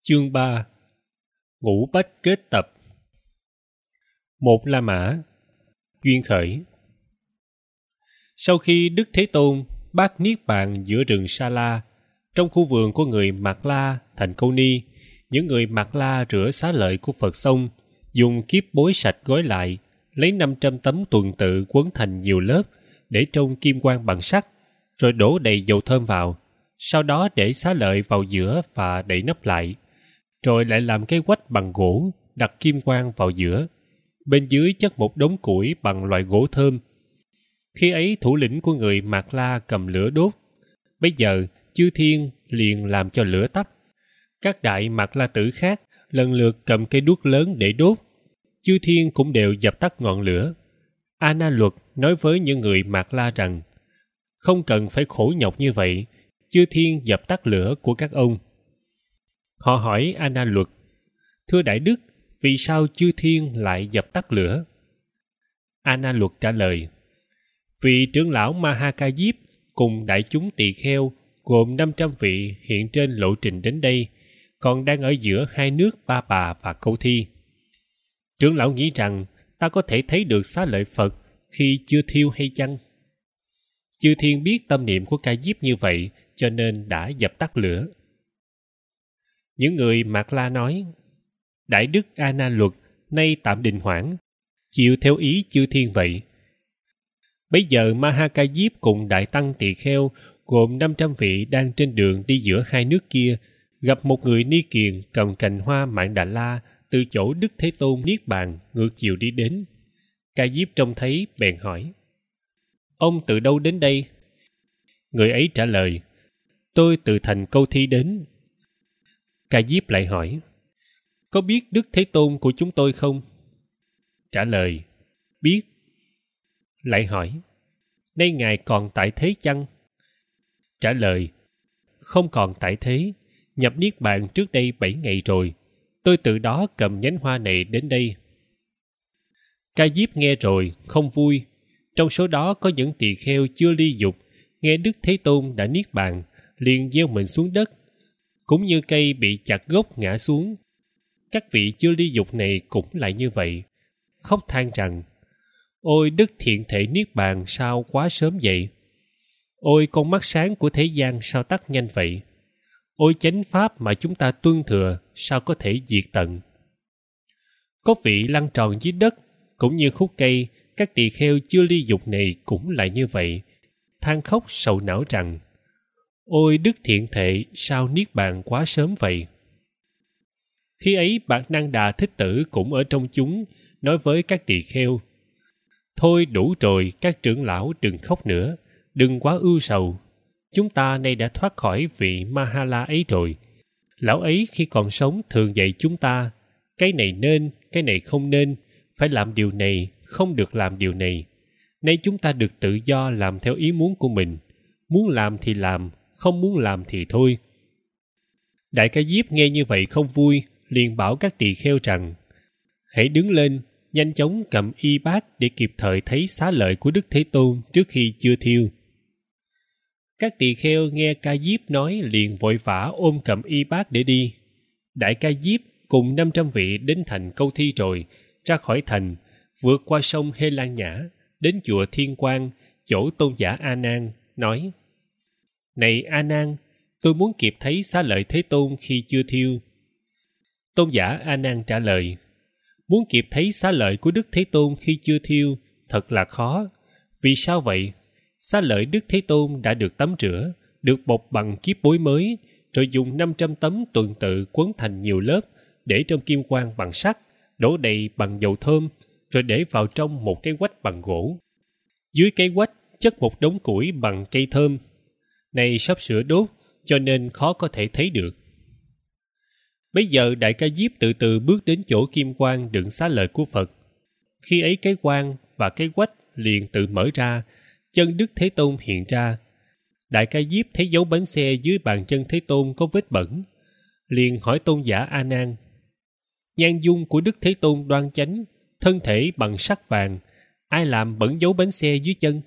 Chương 3. Ngũ bách kết tập. Một La Mã. Duyên khởi. Sau khi Đức Thế Tôn bát niết bàn giữa rừng Sa La, trong khu vườn của người Mạt La thành Câu Ni, những người Mạt La rửa xá lợi của Phật xong, dùng kiếp bối sạch gói lại, lấy 500 tấm tuần tự quấn thành nhiều lớp để trong kim quan bằng sắt, rồi đổ đầy dầu thơm vào, sau đó để xá lợi vào giữa và đậy nắp lại, rồi lại làm cái quách bằng gỗ, đặt kim quan vào giữa. Bên dưới chất một đống củi bằng loại gỗ thơm. Khi ấy thủ lĩnh của người Mạt La cầm lửa đốt. Bây giờ chư thiên liền làm cho lửa tắt. Các đại Mạt La tử khác lần lượt cầm cây đuốc lớn để đốt. Chư thiên cũng đều dập tắt ngọn lửa. A Na Luật nói với những người Mạt La rằng: không cần phải khổ nhọc như vậy, chư thiên dập tắt lửa của các ông. Họ hỏi A Na Luật: thưa Đại Đức, vì sao chư thiên lại dập tắt lửa? A Na Luật trả lời: vì trưởng lão Ma Ha Ca Diếp cùng đại chúng tỳ kheo gồm 500 vị hiện trên lộ trình đến đây, còn đang ở giữa hai nước Ba Bà và Câu Thi. Trưởng lão nghĩ rằng ta có thể thấy được xá lợi Phật khi chưa thiêu hay chăng? Chư thiên biết tâm niệm của Ca Diếp như vậy, cho nên đã dập tắt lửa. Những người Mạt La nói: Đại Đức A Na Luật nay tạm đình hoãn, chịu theo ý chư thiên vậy. Bấy giờ Ma Ha Ca Diếp cùng đại tăng tỳ kheo gồm 500 vị đang trên đường đi giữa hai nước kia, gặp một người ni kiền cầm cành hoa Mạn Đà La từ chỗ Đức Thế Tôn niết bàn ngược chiều đi đến. Ca Diếp trông thấy bèn hỏi: ông từ đâu đến đây? Người ấy trả lời: tôi từ thành Câu Thi đến. Ca Diếp lại hỏi: có biết Đức Thế Tôn của chúng tôi không? Trả lời: biết. Lại hỏi: nay Ngài còn tại thế chăng? Trả lời: không còn tại thế, nhập niết bàn trước đây 7 ngày rồi. Tôi từ đó cầm nhánh hoa này đến đây. Ca Diếp nghe rồi không vui. Trong số đó có những tỳ kheo chưa ly dục, nghe Đức Thế Tôn đã niết bàn, liền gieo mình xuống đất, cũng như cây bị chặt gốc ngã xuống. Các vị chưa ly dục này cũng lại như vậy, khóc than rằng: ôi Đức Thiện Thể niết bàn sao quá sớm vậy? Ôi con mắt sáng của thế gian sao tắt nhanh vậy? Ôi chánh pháp mà chúng ta tuân thừa sao có thể diệt tận? Có vị lăn tròn dưới đất, cũng như khúc cây, các tỳ kheo chưa ly dục này cũng lại như vậy, than khóc sầu não rằng: ôi Đức Thiện Thể sao niết bàn quá sớm vậy? Khi ấy Bạt Năng Đà Thích Tử cũng ở trong chúng, nói với các tỳ kheo: thôi đủ rồi các trưởng lão, đừng khóc nữa, đừng quá ưu sầu. Chúng ta nay đã thoát khỏi vị Mahala ấy rồi. Lão ấy khi còn sống thường dạy chúng ta: cái này nên, cái này không nên, phải làm điều này, không được làm điều này. Nay chúng ta được tự do làm theo ý muốn của mình. Muốn làm thì làm, không muốn làm thì thôi. Đại Ca Diếp nghe như vậy không vui, liền bảo các tỳ kheo rằng: hãy đứng lên, nhanh chóng cầm y bát để kịp thời thấy xá lợi của Đức Thế Tôn trước khi chưa thiêu. Các tỳ kheo nghe Ca Diếp nói liền vội vã ôm cầm y bát để đi. Đại Ca Diếp cùng 500 vị đến thành Câu Thi rồi, ra khỏi thành, vượt qua sông Hê Lan Nhã, đến chùa Thiên Quang, chỗ tôn giả A Nan, nói: này A Nan, tôi muốn kịp thấy xá lợi Thế Tôn khi chưa thiêu. Tôn giả A Nan trả lời: muốn kịp thấy xá lợi của Đức Thế Tôn khi chưa thiêu thật là khó. Vì sao vậy? Xá lợi Đức Thế Tôn đã được tắm rửa, được bọc bằng kiếp bối mới, rồi dùng 500 tấm tuần tự quấn thành nhiều lớp, để trong kim quan bằng sắt, đổ đầy bằng dầu thơm, rồi để vào trong một cái quách bằng gỗ. Dưới cái quách chất một đống củi bằng cây thơm. Này sắp sửa đốt, cho nên khó có thể thấy được. Bây giờ Đại Ca Diếp từ từ bước đến chỗ kim quan đựng xá lợi của Phật. Khi ấy cái quan và cái quách liền tự mở ra, chân Đức Thế Tôn hiện ra. Đại Ca Diếp thấy dấu bánh xe dưới bàn chân Thế Tôn có vết bẩn, liền hỏi tôn giả A Nan: nhan dung của Đức Thế Tôn đoan chánh, thân thể bằng sắt vàng, ai làm bẩn dấu bánh xe dưới chân?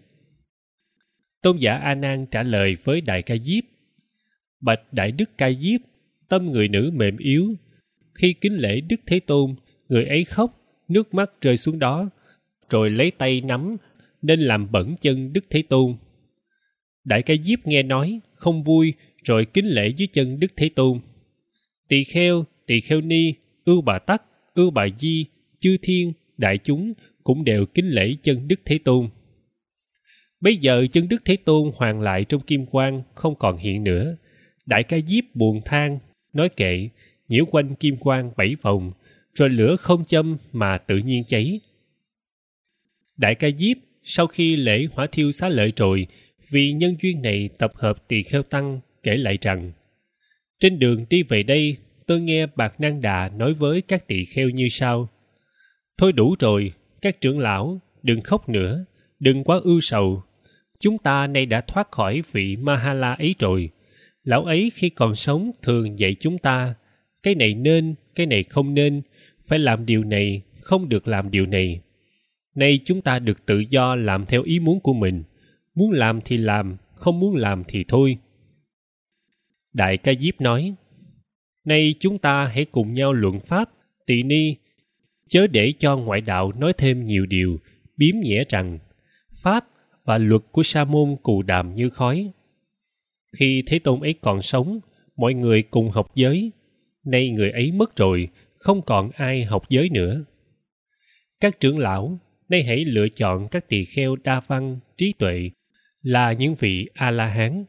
Tôn giả A Nan trả lời với Đại Ca Diếp: bạch Đại Đức Ca Diếp, tâm người nữ mềm yếu. Khi kính lễ Đức Thế Tôn, người ấy khóc, nước mắt rơi xuống đó, rồi lấy tay nắm, nên làm bẩn chân Đức Thế Tôn. Đại Ca Diếp nghe nói, không vui, rồi kính lễ dưới chân Đức Thế Tôn. Tỳ kheo ni, Ưu Bà Tắc, Ưu Bà Di, chư thiên, đại chúng cũng đều kính lễ chân Đức Thế Tôn. Bây giờ chân Đức Thế Tôn hoàn lại trong kim quang, không còn hiện nữa. Đại Ca Diếp buồn than, nói kệ, nhiễu quanh kim quang 7 vòng, rồi lửa không châm mà tự nhiên cháy. Đại Ca Diếp sau khi lễ hỏa thiêu xá lợi rồi, vì nhân duyên này tập hợp tỳ kheo tăng kể lại rằng: trên đường đi về đây, tôi nghe Bạc Năng Đà nói với các tỳ kheo như sau: thôi đủ rồi, các trưởng lão, đừng khóc nữa, đừng quá ưu sầu. Chúng ta nay đã thoát khỏi vị Mahala ấy rồi. Lão ấy khi còn sống thường dạy chúng ta, cái này nên, cái này không nên, phải làm điều này, không được làm điều này. Nay chúng ta được tự do làm theo ý muốn của mình. Muốn làm thì làm, không muốn làm thì thôi. Đại Ca Diếp nói: nay chúng ta hãy cùng nhau luận pháp, tỳ ni, chớ để cho ngoại đạo nói thêm nhiều điều, biếm nhẽ rằng pháp và luật của Sa môn cù đàm như khói. Khi Thế Tôn ấy còn sống, mọi người cùng học giới. Nay người ấy mất rồi, không còn ai học giới nữa. Các trưởng lão, nay hãy lựa chọn các tỳ kheo đa văn, trí tuệ, là những vị A-la-hán.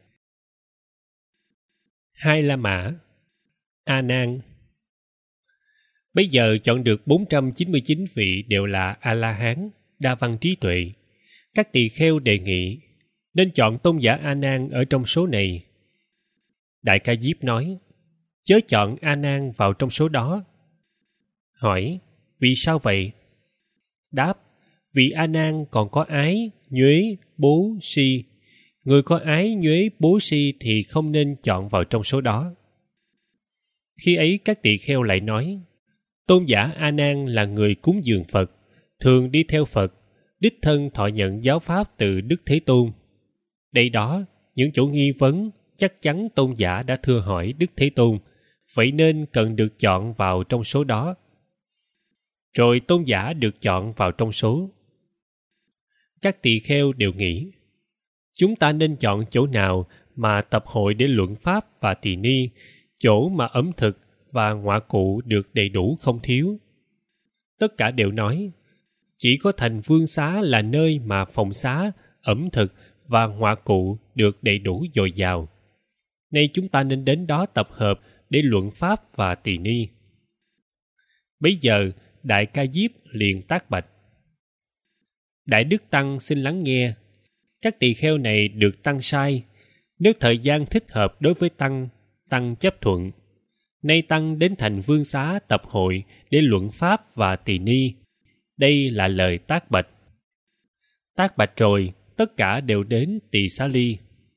Hai La Mã, A Nan. Bây giờ chọn được 499 vị đều là A-la-hán, đa văn trí tuệ. Các tỳ kheo đề nghị nên chọn tôn giả A Nan ở trong số này. Đại Ca Diếp nói: chớ chọn A Nan vào trong số đó. Hỏi: vì sao vậy? Đáp: vì A Nan còn có ái, nhuế, bố, si. Người có ái, nhuế, bố, si thì không nên chọn vào trong số đó. Khi ấy các tỳ kheo lại nói: tôn giả A Nan là người cúng dường Phật, thường đi theo Phật, đích thân thọ nhận giáo pháp từ Đức Thế Tôn. Đây đó, những chỗ nghi vấn chắc chắn tôn giả đã thưa hỏi Đức Thế Tôn, vậy nên cần được chọn vào trong số đó. Rồi tôn giả được chọn vào trong số. Các tỳ kheo đều nghĩ: chúng ta nên chọn chỗ nào mà tập hội để luận pháp và tỳ ni, chỗ mà ẩm thực và ngoại cụ được đầy đủ không thiếu. Tất cả đều nói: chỉ có thành Vương Xá là nơi mà phòng xá, ẩm thực và ngoại cụ được đầy đủ dồi dào. Nay chúng ta nên đến đó tập hợp để luận pháp và tỳ ni. Bấy giờ Đại Ca Diếp liền tác bạch: Đại Đức Tăng xin lắng nghe. Các tỳ kheo này được Tăng sai. Nếu thời gian thích hợp đối với Tăng, Tăng chấp thuận. Nay Tăng đến thành Vương Xá tập hội để luận pháp và tỳ ni. Đây là lời tác bạch. Tác bạch rồi, tất cả đều đến Tỳ Xá Ly.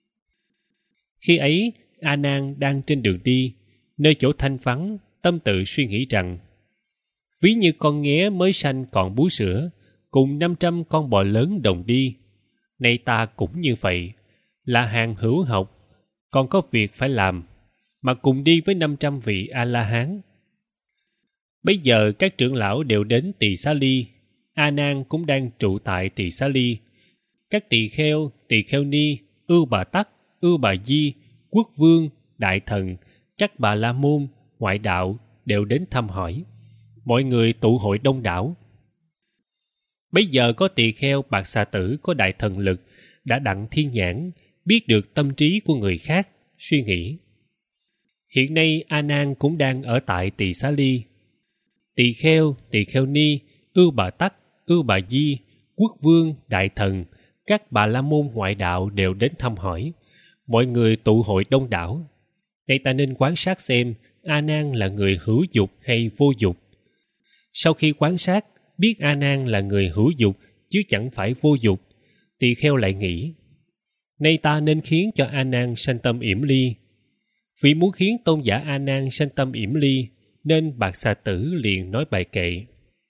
Khi ấy, A Nan đang trên đường đi, nơi chỗ thanh vắng, tâm tự suy nghĩ rằng: ví như con nghé mới sanh còn bú sữa, cùng 500 con bò lớn đồng đi. Nay ta cũng như vậy, là hàng hữu học, còn có việc phải làm, mà cùng đi với 500 vị A-la-hán. Bây giờ các trưởng lão đều đến Tỳ Xá Ly. A Nan cũng đang trụ tại Tỳ Xá Ly. Các tỳ kheo ni, Ưu Bà Tắc, Ưu Bà Di, quốc vương, đại thần, các bà la môn, ngoại đạo đều đến thăm hỏi. Mọi người tụ hội đông đảo. Bây giờ có tỳ kheo Bạc Xà Tử có đại thần lực, đã đặng thiên nhãn, biết được tâm trí của người khác, suy nghĩ. Hiện nay A Nan cũng đang ở tại Tỳ Xá Ly. Tỳ kheo ni, Ưu Bà Tắc, Ưu Bà Di, quốc vương, đại thần, các bà la môn ngoại đạo đều đến thăm hỏi. Mọi người tụ hội đông đảo. Đây ta nên quan sát xem A Nan là người hữu dục hay vô dục. Sau khi quan sát, biết A Nan là người hữu dục chứ chẳng phải vô dục, tỳ kheo lại nghĩ: nay ta nên khiến cho A Nan sanh tâm yểm ly. Vì muốn khiến tôn giả A Nan sanh tâm yểm ly, nên Bạc Xà Tử liền nói bài kệ: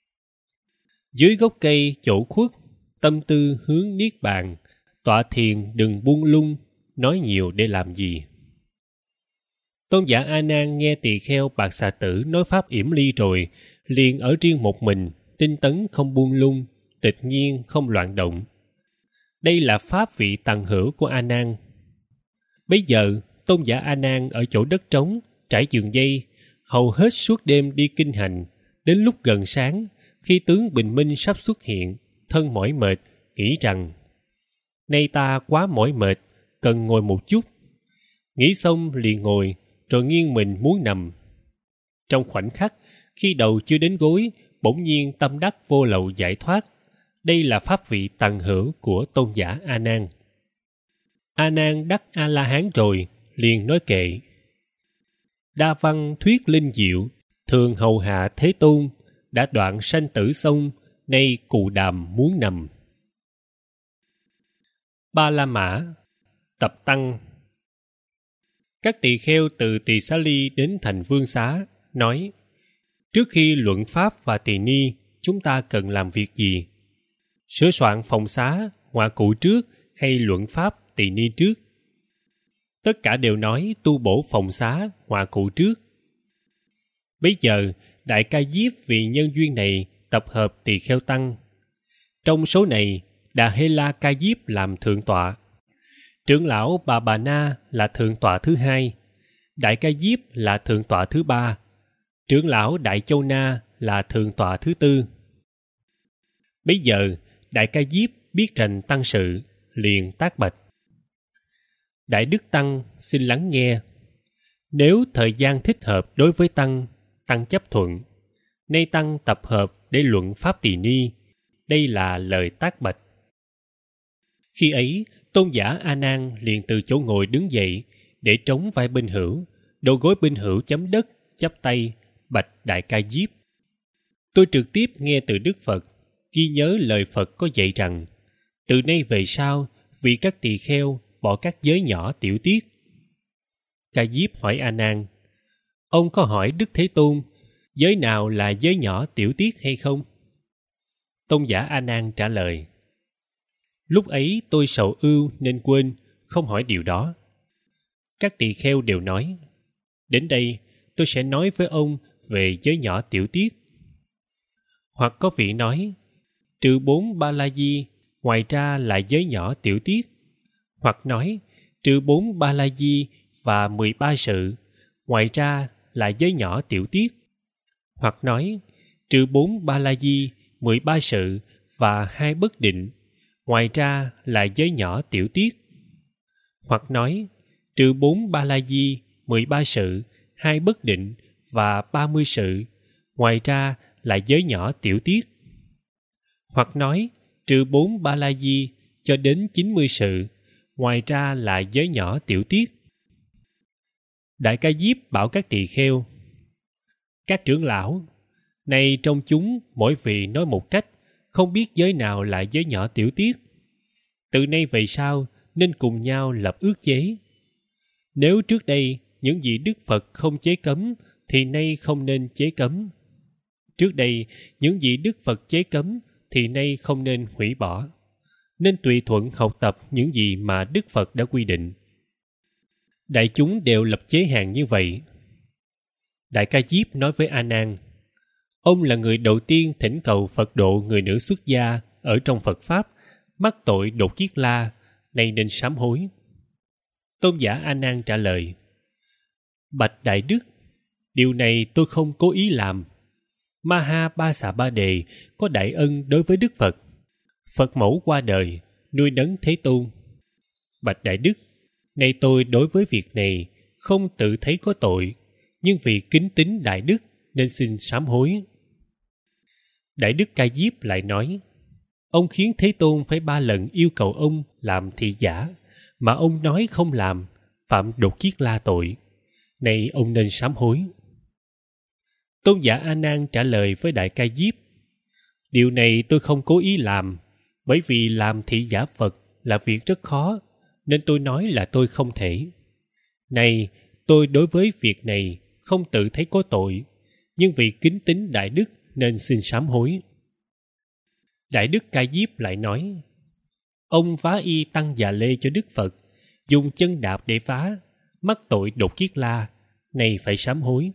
dưới gốc cây chỗ khuất, tâm tư hướng niết bàn, tọa thiền đừng buông lung, nói nhiều để làm gì. Tôn giả A Nan nghe tỳ kheo Bạt Xà Tử nói pháp yểm ly rồi, liền ở riêng một mình, tinh tấn không buông lung, tịch nhiên không loạn động. Đây là pháp vị tầng hữu của A Nan. Bây giờ tôn giả A Nan ở chỗ đất trống, trải giường dây, hầu hết suốt đêm đi kinh hành. Đến lúc gần sáng, khi tướng bình minh sắp xuất hiện, thân mỏi mệt, nghĩ rằng: nay ta quá mỏi mệt, cần ngồi một chút. Nghĩ xong liền ngồi, rồi nghiêng mình muốn nằm. Trong khoảnh khắc, khi đầu chưa đến gối, bỗng nhiên tâm đắc vô lậu giải thoát. Đây là pháp vị tầng hữu của tôn giả A Nan. A Nan đắc A La Hán rồi, liền nói kệ: đa văn thuyết linh diệu, thường hầu hạ Thế Tôn, đã đoạn sanh tử xong, nay cù đàm muốn nằm. Ba La Mã, tập tăng. Các tỳ kheo từ Tỳ Xá Ly đến thành Vương Xá nói: trước khi luận pháp và tỳ ni, chúng ta cần làm việc gì? Sửa soạn phòng xá, ngoại cụ trước hay luận pháp tỳ ni trước? Tất cả đều nói tu bổ phòng xá, ngoại cụ trước. Bây giờ, Đại Ca Diếp vì nhân duyên này tập hợp tỳ kheo tăng. Trong số này, Đà Hê La Ca Diếp làm thượng tọa. Trưởng lão Bà Na là thượng tọa thứ hai. Đại Ca Diếp là thượng tọa thứ ba. Trưởng lão Đại Châu Na là thượng tọa thứ tư. Bây giờ, Đại Ca Diếp biết rành tăng sự, liền tác bạch: Đại Đức Tăng xin lắng nghe. Nếu thời gian thích hợp đối với Tăng, Tăng chấp thuận. Nay Tăng tập hợp để luận pháp tỳ ni. Đây là lời tác bạch. Khi ấy, tôn giả A Nan liền từ chỗ ngồi đứng dậy, để trống vai bên hữu, đầu gối bên hữu chấm đất, chắp tay, bạch Đại Ca Diếp: tôi trực tiếp nghe từ Đức Phật, ghi nhớ lời Phật có dạy rằng: từ nay về sau, vì các tỳ kheo bỏ các giới nhỏ tiểu tiết. Ca Diếp hỏi A Nan: ông có hỏi Đức Thế Tôn giới nào là giới nhỏ tiểu tiết hay không? Tôn giả A Nan trả lời: lúc ấy tôi sầu ưu nên quên, không hỏi điều đó. Các tỳ kheo đều nói: đến đây tôi sẽ nói với ông về giới nhỏ tiểu tiết. Hoặc có vị nói: trừ 4 ba la di, ngoài ra là giới nhỏ tiểu tiết. Hoặc nói: trừ 4 ba la di và 13 sự, ngoài ra là giới nhỏ tiểu tiết. Hoặc nói: trừ 4 ba la di, 13 sự và 2 bất định, ngoài ra là giới nhỏ tiểu tiết. Hoặc nói: trừ 4 ba la di, 13 sự, 2 bất định và 30 sự, ngoài ra là giới nhỏ tiểu tiết. Hoặc nói: trừ 4 ba la di cho đến 90 sự, ngoài ra là giới nhỏ tiểu tiết. Đại Ca Diếp bảo các tỳ kheo: các trưởng lão, nay trong chúng mỗi vị nói một cách, không biết giới nào là giới nhỏ tiểu tiết. Từ nay về sau nên cùng nhau lập ước chế. Nếu trước đây những gì Đức Phật không chế cấm, thì nay không nên chế cấm. Trước đây những gì Đức Phật chế cấm, thì nay không nên hủy bỏ. Nên tùy thuận học tập những gì mà Đức Phật đã quy định. Đại chúng đều lập chế hạn như vậy. Đại Ca Diếp nói với A Nan: ông là người đầu tiên thỉnh cầu Phật độ người nữ xuất gia ở trong Phật Pháp, mắc tội đột kiết la, nay nên sám hối. Tôn giả A Nan trả lời: bạch Đại Đức, điều này tôi không cố ý làm. Maha Ba Xà Ba Đề có đại ân đối với Đức Phật. Phật mẫu qua đời, nuôi nấng Thế Tôn. Bạch Đại Đức, nay tôi đối với việc này không tự thấy có tội, nhưng vì kính tín Đại Đức nên xin sám hối. Đại Đức Ca Diếp lại nói: ông khiến Thế Tôn phải 3 lần yêu cầu ông làm thị giả, mà ông nói không làm, phạm đột kiết la tội. Nay ông nên sám hối. Tôn giả A Nan trả lời với Đại Ca Diếp: điều này tôi không cố ý làm, bởi vì làm thị giả Phật là việc rất khó, nên tôi nói là tôi không thể. Này, tôi đối với việc này không tự thấy có tội, nhưng vì kính tín Đại Đức nên xin sám hối. Đại Đức Ca Diếp lại nói: ông vá y tăng già lê cho Đức Phật, dùng chân đạp để phá, mắc tội đột kiết la, nay phải sám hối.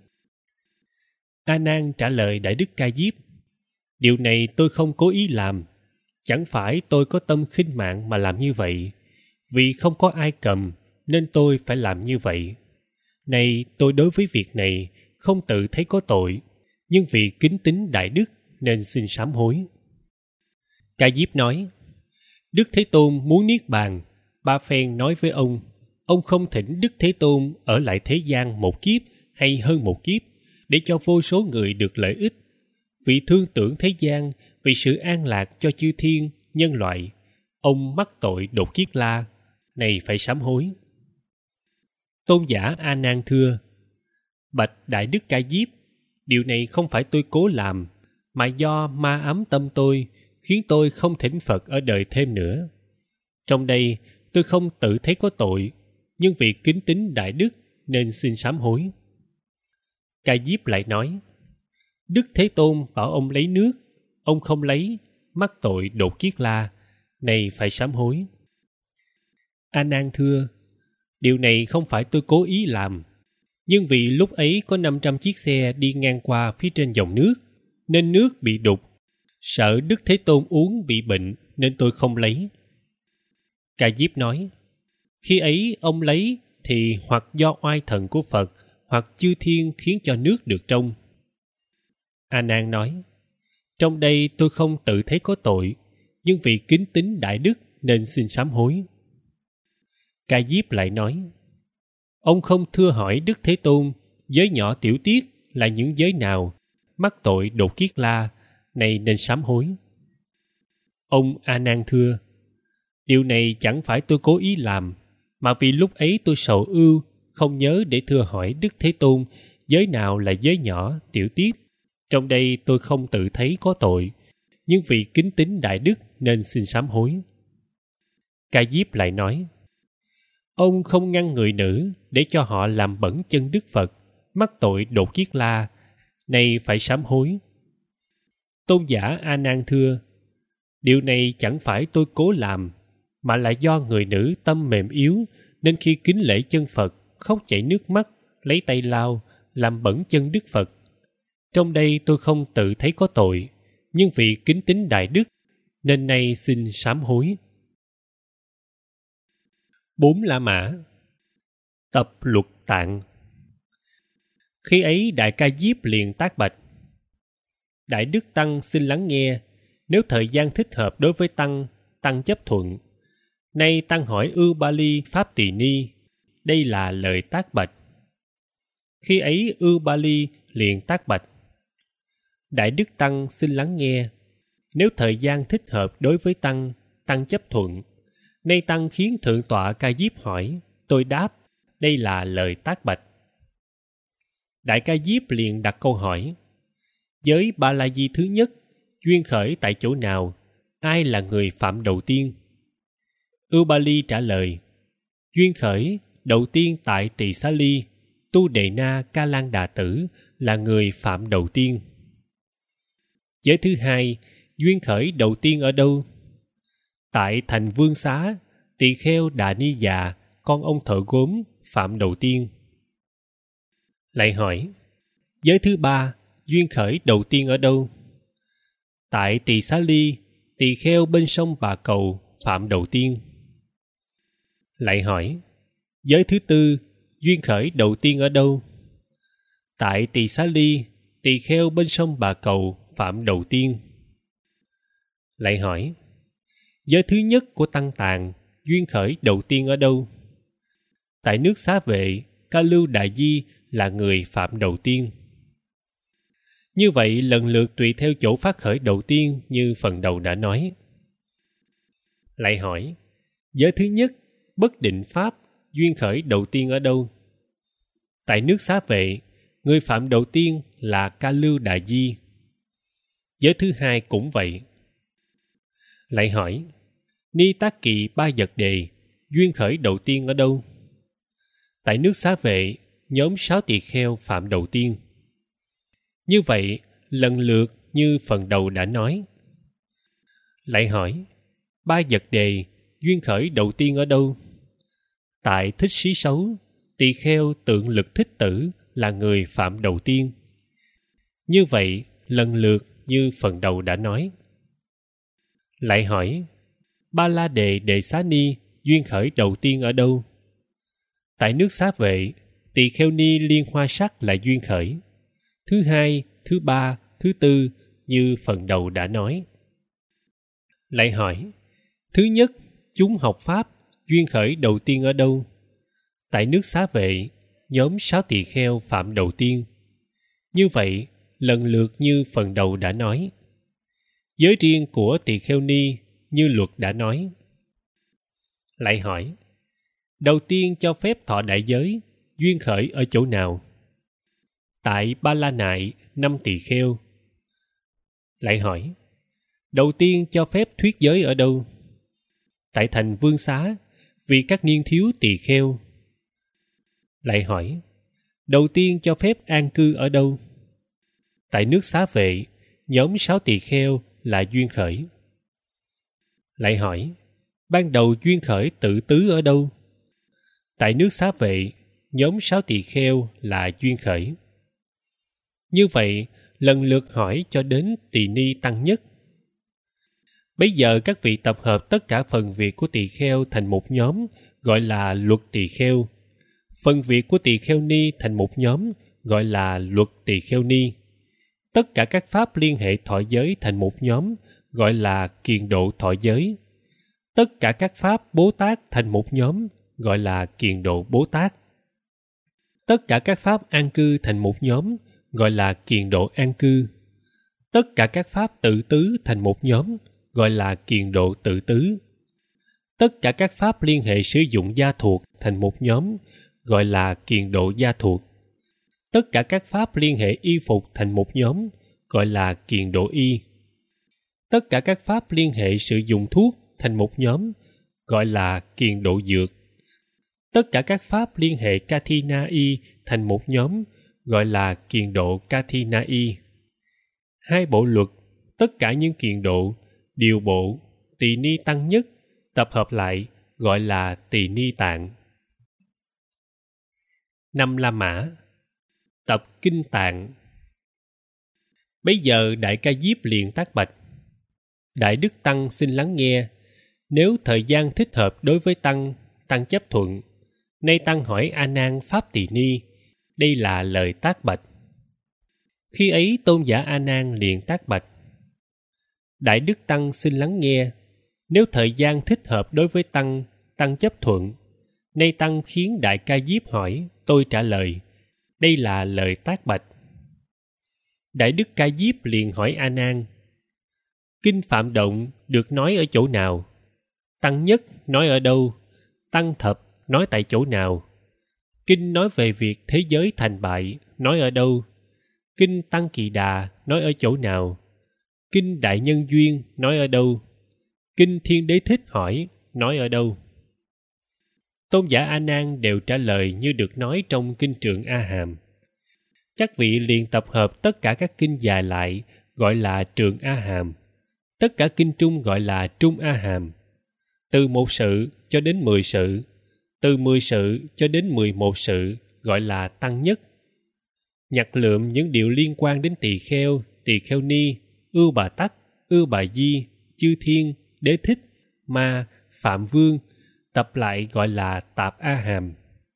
A Nan trả lời Đại Đức Ca Diếp: điều này tôi không cố ý làm. Chẳng phải tôi có tâm khinh mạng mà làm như vậy. Vì không có ai cầm nên tôi phải làm như vậy. Này, tôi đối với việc này không tự thấy có tội, nhưng vì kính tín đại đức nên xin sám hối. Ca Diếp nói: Đức Thế Tôn muốn niết bàn, 3 phen nói với ông không thỉnh Đức Thế Tôn ở lại thế gian một kiếp hay hơn một kiếp, để cho vô số người được lợi ích. Vì thương tưởng thế gian, vì sự an lạc cho chư thiên, nhân loại, ông mắc tội đột kiết la, này phải sám hối. Tôn giả A Nan thưa: Bạch Đại Đức Ca Diếp, điều này không phải tôi cố làm, mà do ma ám tâm tôi, khiến tôi không thỉnh Phật ở đời thêm nữa. Trong đây, tôi không tự thấy có tội, nhưng vì kính tín đại đức nên xin sám hối. Ca Diếp lại nói: Đức Thế Tôn bảo ông lấy nước, ông không lấy, mắc tội đột kiết la, này phải sám hối. A Nan thưa: điều này không phải tôi cố ý làm, nhưng vì lúc ấy có 500 chiếc xe đi ngang qua phía trên dòng nước, nên nước bị đục. Sợ Đức Thế Tôn uống bị bệnh nên tôi không lấy. Ca Diếp nói: khi ấy ông lấy thì hoặc do oai thần của Phật, hoặc chư thiên khiến cho nước được trong. A Nan nói: trong đây tôi không tự thấy có tội, nhưng vì kính tín đại đức nên xin sám hối. Ca Diếp lại nói: ông không thưa hỏi Đức Thế Tôn giới nhỏ tiểu tiết là những giới nào, mắc tội đột kiết la, này nên sám hối. Ông A Nan thưa: điều này chẳng phải tôi cố ý làm, mà vì lúc ấy tôi sầu ưu, không nhớ để thưa hỏi Đức Thế Tôn giới nào là giới nhỏ tiểu tiết. Trong đây tôi không tự thấy có tội, nhưng vì kính tín đại đức nên xin sám hối. Ca Diếp lại nói: ông không ngăn người nữ để cho họ làm bẩn chân Đức Phật, mắc tội đột kiết la, này phải sám hối. Tôn giả A Nan thưa: điều này chẳng phải tôi cố làm, mà là do người nữ tâm mềm yếu, nên khi kính lễ chân Phật khóc chảy nước mắt, lấy tay lau, làm bẩn chân Đức Phật. Trong đây tôi không tự thấy có tội, nhưng vì kính tín đại đức nên nay xin sám hối. 4 La Mã tập luật tạng. Khi ấy Đại Ca Diếp liền tác bạch: Đại Đức Tăng xin lắng nghe, nếu thời gian thích hợp đối với Tăng chấp thuận. Nay Tăng hỏi Ưu Ba Ly Pháp Tỳ Ni, đây là lời tác bạch. Khi ấy Ưu Ba Ly liền tác bạch: Đại Đức Tăng xin lắng nghe, nếu thời gian thích hợp đối với Tăng chấp thuận. Nay Tăng khiến Thượng tọa Ca Diếp hỏi, tôi đáp, đây là lời tác bạch. Đại Ca Diếp liền đặt câu hỏi: giới Ba La Di thứ nhất duyên khởi tại chỗ nào? Ai là người phạm đầu tiên? Ưu Ba Ly trả lời: duyên khởi đầu tiên tại Tỳ Xá Ly, Tu Đề Na Ca Lan Đà Tử là người phạm đầu tiên. Giới thứ hai duyên khởi đầu tiên ở đâu? Tại thành Vương Xá, Tỳ Kheo Đà Ni Già, con ông thợ gốm, phạm đầu tiên. Lại hỏi: giới thứ ba duyên khởi đầu tiên ở đâu? Tại Tỳ Xá Ly, Tỳ Kheo bên sông Bà Cầu, phạm đầu tiên. Lại hỏi: giới thứ tư duyên khởi đầu tiên ở đâu? Tại Tỳ Xá Ly, Tỳ Kheo bên sông Bà Cầu, phạm đầu tiên. Lại hỏi: giới thứ nhất của Tăng Tạng duyên khởi đầu tiên ở đâu? Tại nước Xá Vệ, Ca Lưu Đại Di là người phạm đầu tiên. Như vậy lần lượt tùy theo chỗ phát khởi đầu tiên như phần đầu đã nói. Lại hỏi: giới thứ nhất bất định pháp duyên khởi đầu tiên ở đâu? Tại nước Xá Vệ, người phạm đầu tiên là Ca Lưu Đại Di. Giới thứ hai cũng vậy. Lại hỏi: Ni Tác Kỵ Ba Vật Đề duyên khởi đầu tiên ở đâu? Tại nước Xá Vệ, nhóm 6 tỳ kheo phạm đầu tiên. Như vậy lần lượt như phần đầu đã nói. Lại hỏi: Ba Vật Đề duyên khởi đầu tiên ở đâu? Tại Thích Xí Sấu, tỳ kheo Tượng Lực Thích Tử là người phạm đầu tiên. Như vậy, lần lượt như phần đầu đã nói. Lại hỏi, Ba La Đề Đề Xá Ni duyên khởi đầu tiên ở đâu? Tại nước Xá Vệ, Tỳ Kheo Ni Liên Hoa Sắc là duyên khởi. Thứ hai, thứ ba, thứ tư như phần đầu đã nói. Lại hỏi, thứ nhất, chúng học Pháp duyên khởi đầu tiên ở đâu? Tại nước Xá Vệ, nhóm 6 tỳ kheo phạm đầu tiên. Như vậy, lần lượt như phần đầu đã nói. Giới riêng của tỳ kheo ni như luật đã nói. Lại hỏi, đầu tiên cho phép thọ đại giới duyên khởi ở chỗ nào? Tại Ba La Nại 5 tỳ kheo. Lại hỏi, đầu tiên cho phép thuyết giới ở đâu? Tại thành Vương Xá vì các niên thiếu tỳ kheo. Lại hỏi, đầu tiên cho phép an cư ở đâu? Tại nước Xá Vệ, nhóm 6 tỳ kheo là duyên khởi. Lại hỏi, ban đầu duyên khởi tự tứ ở đâu? Tại nước Xá Vệ, nhóm 6 tỳ kheo là duyên khởi. Như vậy, lần lượt hỏi cho đến tỳ ni tăng nhất. Bây giờ các vị tập hợp tất cả phần việc của tỳ kheo thành một nhóm, gọi là luật tỳ kheo. Phần việc của tỳ kheo ni thành một nhóm, gọi là luật tỳ kheo ni. Tất cả các pháp liên hệ thọ giới thành một nhóm, gọi là kiền độ thọ giới. Tất cả các pháp Bố Tát thành một nhóm, gọi là kiền độ Bố Tát. Tất cả các pháp an cư thành một nhóm, gọi là kiền độ an cư. Tất cả các pháp tự tứ thành một nhóm, gọi là kiền độ tự tứ. Tất cả các pháp liên hệ sử dụng gia thuộc thành một nhóm, gọi là kiền độ gia thuộc. Tất cả các pháp liên hệ y phục thành một nhóm, gọi là kiền độ y. Tất cả các pháp liên hệ sử dụng thuốc thành một nhóm, gọi là kiền độ dược. Tất cả các pháp liên hệ Kathina y thành một nhóm, gọi là kiền độ Kathina y. Hai bộ luật, tất cả những kiền độ, điều bộ, tỳ ni tăng nhất, tập hợp lại, gọi là tỳ ni tạng. 5 La Mã. Tập Kinh Tạng. Bây giờ Đại Ca Diếp liền tác bạch. Đại Đức Tăng xin lắng nghe. Nếu thời gian thích hợp đối với Tăng, Tăng chấp thuận. Nay Tăng hỏi A Nan Pháp Tỳ Ni. Đây là lời tác bạch. Khi ấy tôn giả A Nan liền tác bạch. Đại Đức Tăng xin lắng nghe. Nếu thời gian thích hợp đối với Tăng, Tăng chấp thuận. Nay Tăng khiến Đại Ca Diếp hỏi, tôi trả lời. Đây là lời tác bạch. Đại Đức Ca Diếp liền hỏi A Nan. Kinh Phạm Động được nói ở chỗ nào? Tăng Nhất nói ở đâu? Tăng Thập nói tại chỗ nào? Kinh nói về việc thế giới thành bại nói ở đâu? Kinh Tăng Kỳ Đà nói ở chỗ nào? Kinh Đại Nhân Duyên nói ở đâu? Kinh Thiên Đế Thích hỏi nói ở đâu? Tôn giả A Nan đều trả lời như được nói trong kinh Trượng A Hàm. Các vị liền tập hợp tất cả các kinh dài lại, gọi là Trượng A Hàm. Tất cả kinh trung gọi là Trung A Hàm. Từ 1 sự cho đến 10 sự, từ 10 sự cho đến 11 sự, gọi là Tăng Nhất. Nhặt lượm những điều liên quan đến tỳ kheo ni, Ưu Bà Tắc, Ưu Bà Di, Chư Thiên, Đế Thích, Ma, Phạm Vương, tập lại gọi là Tạp A Hàm.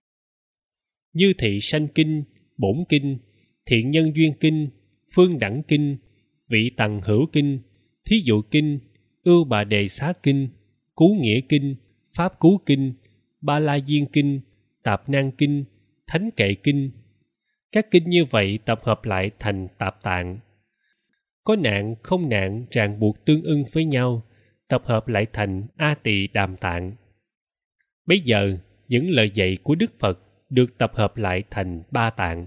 Như Thị Sanh Kinh, Bổn Kinh, Thiện Nhân Duyên Kinh, Phương Đẳng Kinh, Vị Tằng Hữu Kinh, Thí Dụ Kinh, Ưu Bà Đề Xá Kinh, Cứu Nghĩa Kinh, Pháp Cứu Kinh, Ba La Diên Kinh, Tạp Nan Kinh, Thánh Kệ Kinh. Các kinh như vậy tập hợp lại thành Tạp Tạng. Có nạn không nạn ràng buộc tương ưng với nhau, tập hợp lại thành A Tỳ Đàm Tạng. Bây giờ, những lời dạy của Đức Phật được tập hợp lại thành 3 tạng.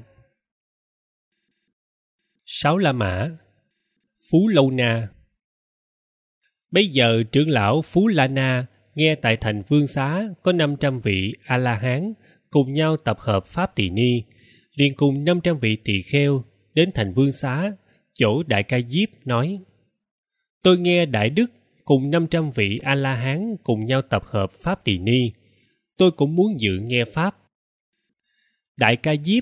6 La Mã. Phú Lâu Na. Bây giờ trưởng lão Phú La Na nghe tại thành Vương Xá có 500 vị A-la-hán cùng nhau tập hợp Pháp Tỳ Ni, liền cùng 500 vị tỳ kheo đến thành Vương Xá, chỗ Đại Ca Diếp nói: Tôi nghe Đại Đức cùng 500 vị A-la-hán cùng nhau tập hợp Pháp Tỳ Ni, tôi cũng muốn dự nghe Pháp. Đại Ca Diếp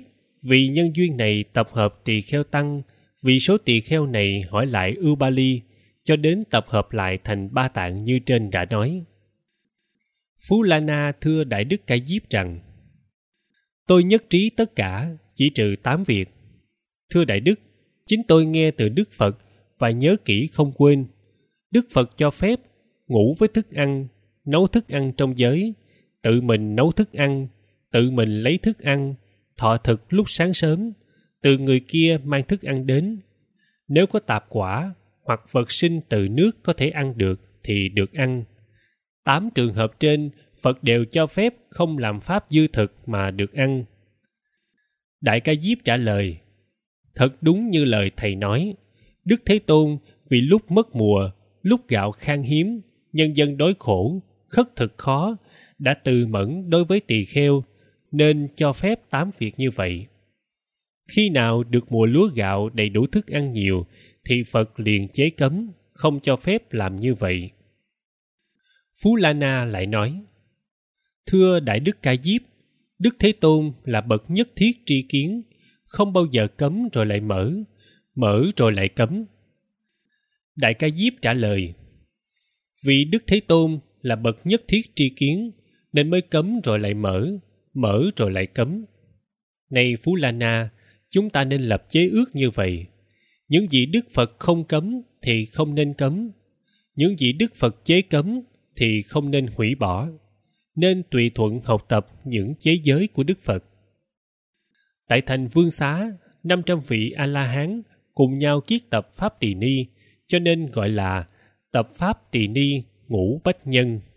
Vì nhân duyên này tập hợp tỳ kheo tăng, vì số tỳ kheo này hỏi lại Ubali, cho đến tập hợp lại thành ba tạng như trên đã nói. Phú La Na thưa Đại Đức Ca Diếp rằng: tôi nhất trí tất cả, chỉ trừ 8 việc. Thưa Đại Đức, chính tôi nghe từ Đức Phật và nhớ kỹ không quên. Đức Phật cho phép ngủ với thức ăn, nấu thức ăn trong giới, tự mình nấu thức ăn, tự mình lấy thức ăn, thọ thực lúc sáng sớm, từ người kia mang thức ăn đến. Nếu có tạp quả hoặc vật sinh từ nước có thể ăn được thì được ăn. 8 trường hợp trên, Phật đều cho phép không làm pháp dư thực mà được ăn. Đại Ca Diếp trả lời: thật đúng như lời thầy nói. Đức Thế Tôn vì lúc mất mùa, lúc gạo khan hiếm, nhân dân đói khổ, khất thực khó, đã từ mẫn đối với tỳ kheo, nên cho phép 8 việc như vậy. Khi nào được mùa lúa gạo đầy đủ thức ăn nhiều, thì Phật liền chế cấm, không cho phép làm như vậy. Phú La Na lại nói: thưa Đại Đức Ca Diếp, Đức Thế Tôn là bậc nhất thiết tri kiến, không bao giờ cấm rồi lại mở, mở rồi lại cấm. Đại Ca Diếp trả lời: vì Đức Thế Tôn là bậc nhất thiết tri kiến, nên mới cấm rồi lại mở, mở rồi lại cấm. Này Phú La Na, chúng ta nên lập chế ước như vậy. Những gì Đức Phật không cấm thì không nên cấm. Những gì Đức Phật chế cấm thì không nên hủy bỏ. Nên tùy thuận học tập những chế giới của Đức Phật. Tại thành Vương Xá, 500 vị A-la-hán cùng nhau kiết tập Pháp Tỳ Ni, cho nên gọi là tập Pháp Tỳ Ni Ngũ Bách Nhân.